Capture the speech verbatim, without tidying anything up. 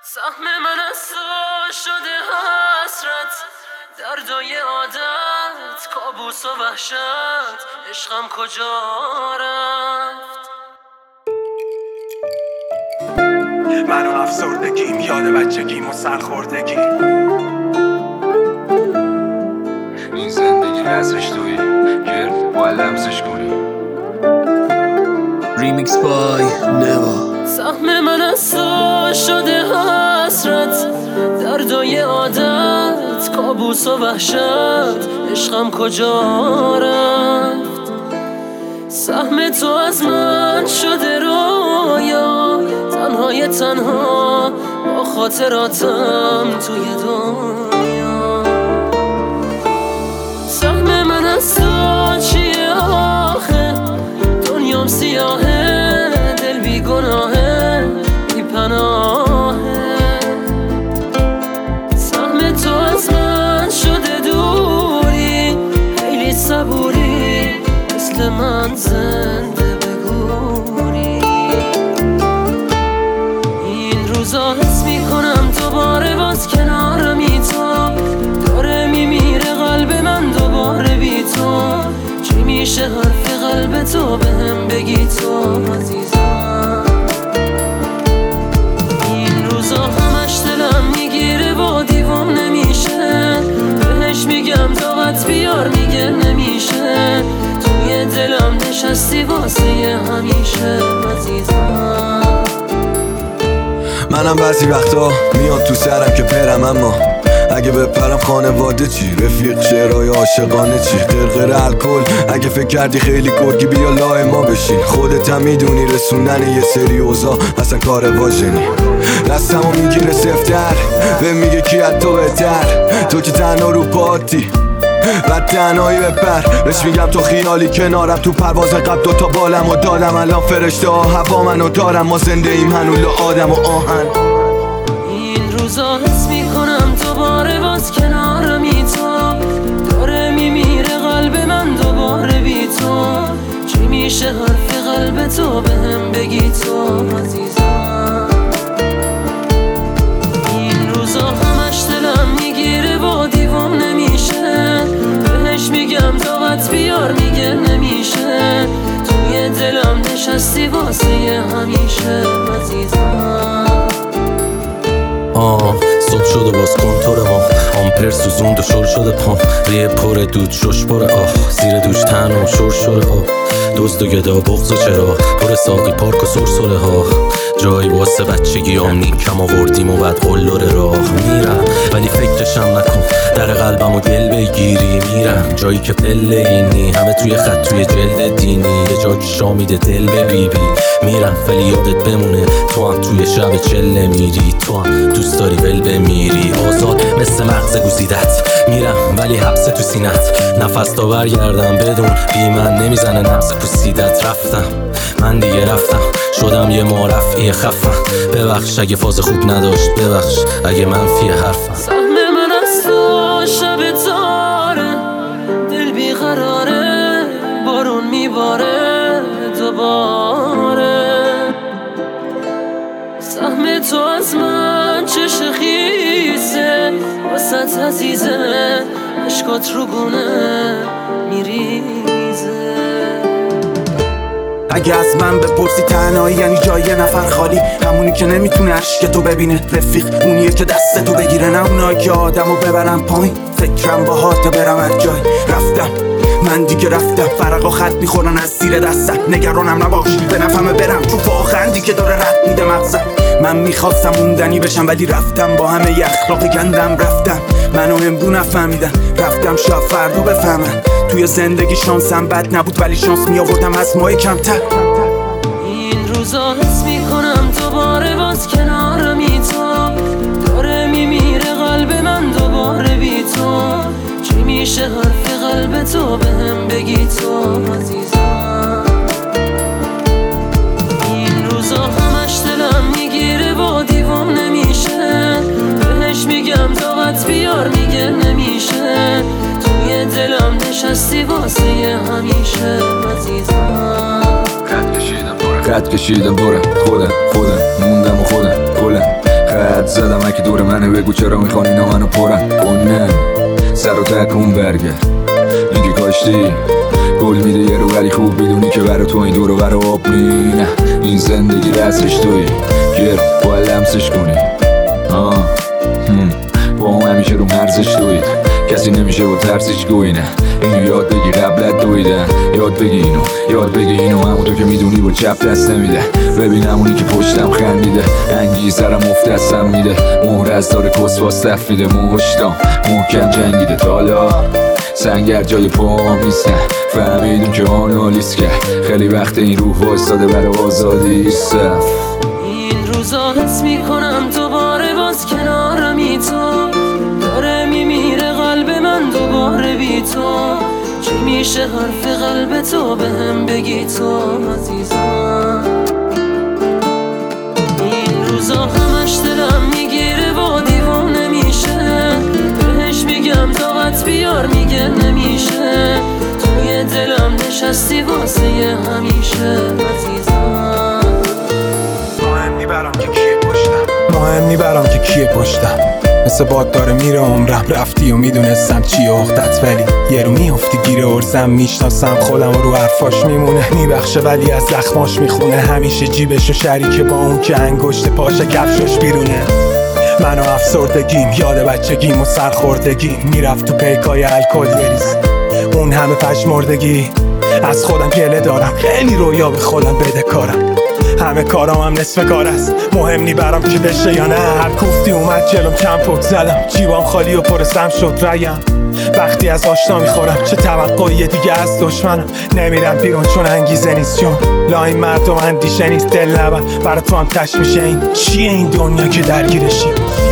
سهم من از تو شده حسرت، دردای عادت، کابوس و وحشت، عشقم کجا رفت؟ من و افسردگیم، یاد بچگیم و سرخوردگیم. این زندگی نظرش توی گرد باید لمسش کنی. ریمیکس بای نوا. سهم من از تو شده حسرت، دردای عادت، کابوس و وحشت، عشقم کجا رفت؟ سهم تو از من شده رویا، تنهای تنها با خاطراتم توی دنیا. سهم من از تو چیه آخه؟ دنیام سیاهه، دل بی گناهه، بی پناهه. سهم تو از من شده دوری، خیلی صبوری، مثل من زنده بگوری. این روزا حس میکنم دوباره باز کنارمی، تو داره میمیره قلب من دوباره بی تو. چی میشه حرف قلب تو بهم بگی تو عزیزم؟ این روزا همش دلم میگیره و دیوام نمیشه، بهش میگم طاقت بیار میگه نمیشه. توی دلم نشستی واسه همیشه عزیزم. منم بعضی وقتا میاد تو سرم که برم، اما اگه بپرم خانواده چی؟ رفیق شعرهای عاشقانه چی؟ قرقر الکل اگه فکر کردی خیلی گرگی بیا لای ما بشین. خودت هم میدونی رسوندن یه سری اوضاع اصلا کار واژنی. دستمو میگیره سفتر به میگه کی از تو بهتر، تو که تنها رو پاتی بعد تنهایی بپر. بهش میگم تو خیالی کنارم، تو پرواز قبل دوتا بالم و دادم، الان فرشته ها هوا منو دارم، ما زنده ایم هنوز آدم و آهن. این روزا حس میکنم دوباره باز کنارمی، تو داره میمیره قلب من دوباره بی تو. چی میشه حرف قلب تو بهم بگی تو عزیزم؟ این روزا همش دلم میگیره و دیوام نمیشه، بهش میگم طاقت بیار میگه نمیشه. توی دلم نشستی واسه همیشه عزیزم. آه صبح شد و باز کنتور ما، آمپر سوزوند و شل شده پام، ریه پر دود شش پره آه، زیر دوش تن و شور شره آه، دزد و گدا بغض و چرا پر ساقی پارک و سرسره ها. جایی واسه بچگی هم نیم کم آوردیم و بعد قلور راه میرم، ولی فکرشم نکن در قلبم و دل بگیری. میرم جایی که پله اینی، همه توی خط توی جلد دینی، یه جا که شا میده دل به بی بی. میرم ولی یادت بمونه تو هم توی شب چله میری، تو هم دوست داری ول بمیری. آزاد مثل مغز گوزیدت میرم ولی حبس تو سینت، نفس تا برگردم بدون بی من نمیزنه نفس پوسیدت. رفتم من دیگه رفتم، شدم یه معرفی خفم، ببخش اگه فاز خوب نداشت، ببخش اگه منفی حرفم. سهم من از تو شب تاره، دل بیقراره، بارون میباره دوباره. سهم تو از من چش خیزه، واسط عزیزه، عشقات رو گونه میریزه. اگه از من بپرسی تنهایی یعنی جای یه نفر خالی، همونی که نمیتونه عشق تو ببینه. رفیق اونیه که دست تو بگیره، نه اونایی که آدمو ببرن پایین. فکرم با هات برم هر جای رفتم، من دیگه رفتم. فرقا خط میخورن از زیر دستم، نگرانم نباش به نفهمه برم، چون واقعا دیگه داره رد میده مغزم. من میخواستم موندنی بشم ولی رفتم، با همه ی اخلاقی گندم رفتم. منو امرو نفهمیدن، رفتم شاید فردا بفهمن. توی زندگی شانسم بد نبود ولی شانس میآوردم از ماه کمتر. این روزا حس میکنم دوباره باز کنارمی، تو داره میمیره قلب من دوباره بی تو. چی میشه حرف قلب تو بهم بگی تو عزیزم؟ این روزا همش دلم میگیره و دیوام نمیشه، بهش میگم طاقت بیار میگه نمیشه. توی دلم نشستی واسه همیشه عزیزم. خط کشیدم برم، خط کشیدم برم، خودم خودم موندم و خودم کلم خط منه بگو چرا میخوان اینا منو پرن کنن سر و تکون برگرد این که کاشتی گل میده یه رو ولی خوب بدونی که برا تو این دور و برا آب می نه این زندگی دستش توی گرد باید لمسش کنی آه هم. با هم همیشه رو مرزش دوید کسی نمیشه با ترسش گوی نه اینو یاد بگی قبلت دویدن یاد بگی اینو یاد بگی اینو همون تو که میدونی با چپ دست نمیده ببین همونی که پشتم خندیده انگی سرم افت دستم میده مهر از داره کس واس تفیده مشتام محکم جنگیده تالا سنگر جای پام نیستن فهمیدون که آنالیز کرد خیلی وقت این روح واساده برای آزادی صف این روزا حس میکنم دوباره باز کنارمی تو داره میمیره قلب من دوباره بی تو چی میشه حرف قلب تو به هم بگی تو عزیزم این روزا همش دلم میگیره و دیوانه میشه بهش میگم طاقت بیار میگه نمیشه توی دلم نشستی واسه همیشه عزیزم مهم میبرم که کیه پشتم مهم میبرم که کیه پشتم مثل باد داره میره عمرم رفتی و میدونستم چیه اختت ولی یه رو میافتی گیره ارزم میشناسم خودم و رو حرفاش میمونه میبخشه ولی از زخماش میخونه همیشه جیبشو شریکه با اون که انگشت پاشه کفشش بیرونه من و افسردگیم یاد بچگیم و سرخوردگیم میرفت تو پیکای الکل یریز اون همه پشمردگی از خودم گله دارم خیلی رویا به خودم بده کارم همه کارام هم نصف کار است مهم نی برام که بشه یا نه هر کوفتی اومد جلوم کم پک زدم جیبام خالی و پرسم شد ریم وقتی از آشنا میخورم چه توقعی دیگه از دشمنم نمیرم بیرون چون انگیزه نیست چون لاین مردم اندیشه نیست دل نبر برای تو هم تش میشه این چیه این دنیا که درگیرشی